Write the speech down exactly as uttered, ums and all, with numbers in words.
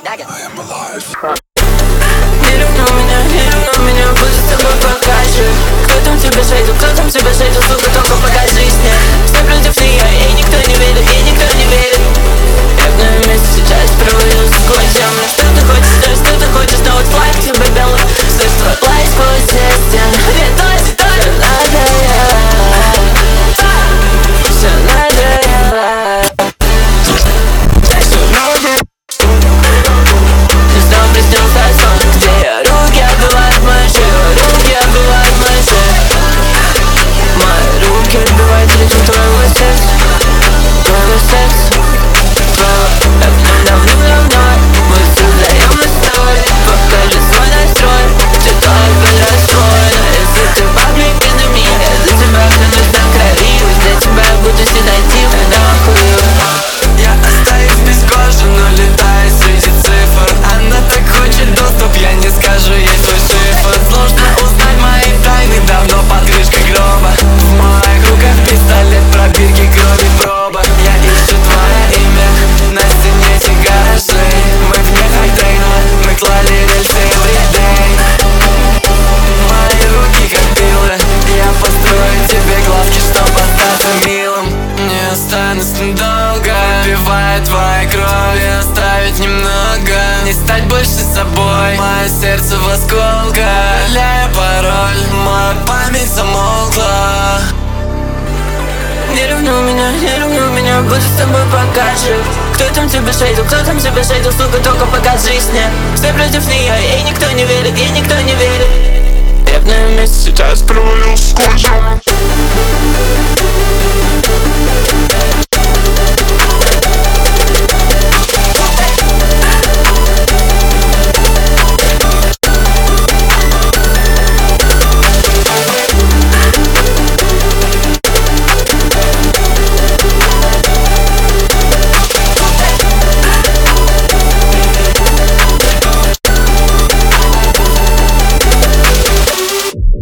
Не ревнуй меня, не ревнуй меня, буду с тобой покажу. Кто там тебя шейдил, кто там тебя шейдил, сука, только покажись мне. Все против нее, и никто не верит, и никто не верит. Я в новом месте сейчас провалился сквозь землю. Что ты хочешь, стой, что ты хочешь, но вот флаг тебе белый. Слышь, твой плай сквозь все стены. Нет, стой, стой, надоело. Все надоело. Приснился сон, где руки отбивают мои шею, руки отбивают мои шею. Мои руки отбивают ритм твоего сердца, твоего сердца, твоего. Я вновь-вновь-вновь, мы создаем историю. Покажи свой настрой, ты только расстроена. Если ты бабник на меня, я за тебя клянусь на крови. Для тебя я буду седатив, нахуй. Я остаюсь без кожи, но летаю среди цифр. Она так хочет доступ, я не скажу ей свой шифр. Сложно узнать мои тайны, давно под крышкой гроба. В моих руках пистолет, пробирки, крови, проба. Я ищу твое имя на стене этих гаражей. Мы вне хайтрейна, мы клали рельсы everyday. Мои руки как пилы, я построю тебе главки, чтоб остаться милым. Не останусь надолго, пивая твоей крови, оставить немного. Не стать больше собой, мое сердце в осколках. Валяю пароль, моя память замолкла. Не ревнуй меня, не ревнуй меня, буду с тобой покажу. Кто там тебя шейдил, кто там тебя шейдил, сука, только покажись мне. Все против нее, и никто не верит, и